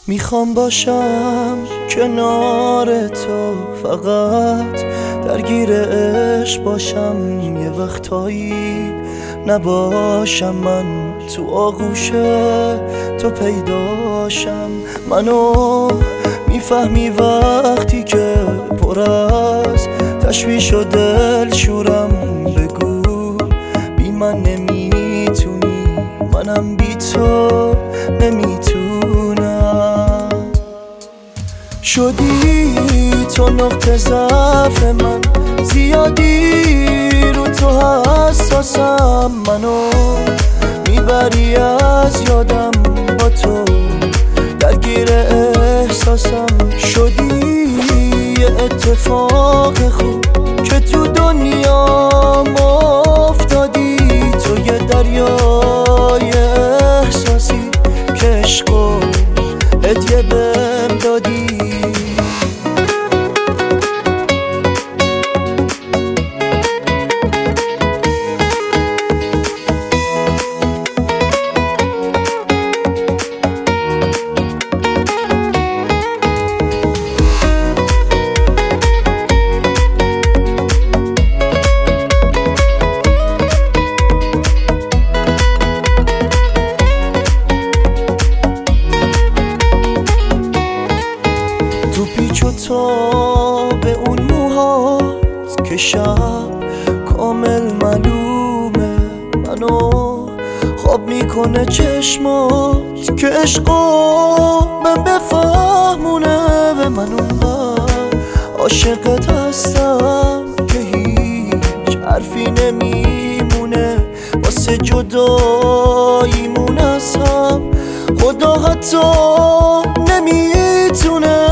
میخوام باشم کنار تو، فقط درگیر عشق باشم. یه وقتایی نباشم من تو آغوش تو پیداشم. منو میفهمی وقتی که پر از تشویش و دل شورم. بگو بی من نمیتونی، منم بی تو نمیتونم. شدی تو نقطه ضعف من، زیادی رو تو حساسم. منو میبری از یادم، با تو درگیر احساسم. شدی یه اتفاق خوب که تو دنیا افتادی. تو یه دریای احساسی که عشقو هدیه بهم دادی. تو پیچ و تاب اون موهات که شب کامل معلومه. منو خواب میکنه چشمات که عشقو من بفهمونه. و من اونقدر عاشقت هستم که هیچ حرفی نمیمونه. واسه جداییمون از هم خدا حتی نمیتونه.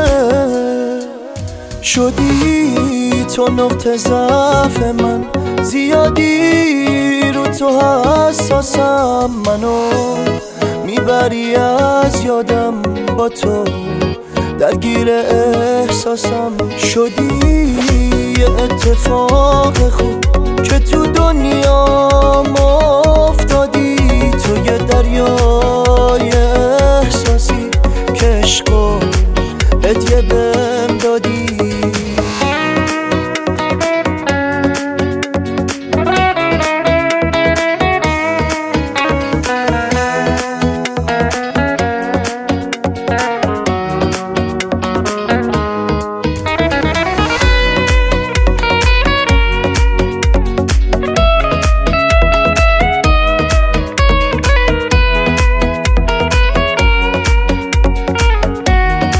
شدی تو نقطه ضعف من، زیادی رو تو حساسم. منو میبری از یادم، با تو درگیر احساسم. شدی یه اتفاق خوب که تو دنیا افتادی. تو یه دریای احساسی که عشقو هدیه بهم دادی.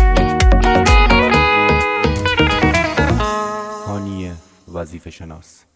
وظیفه شناس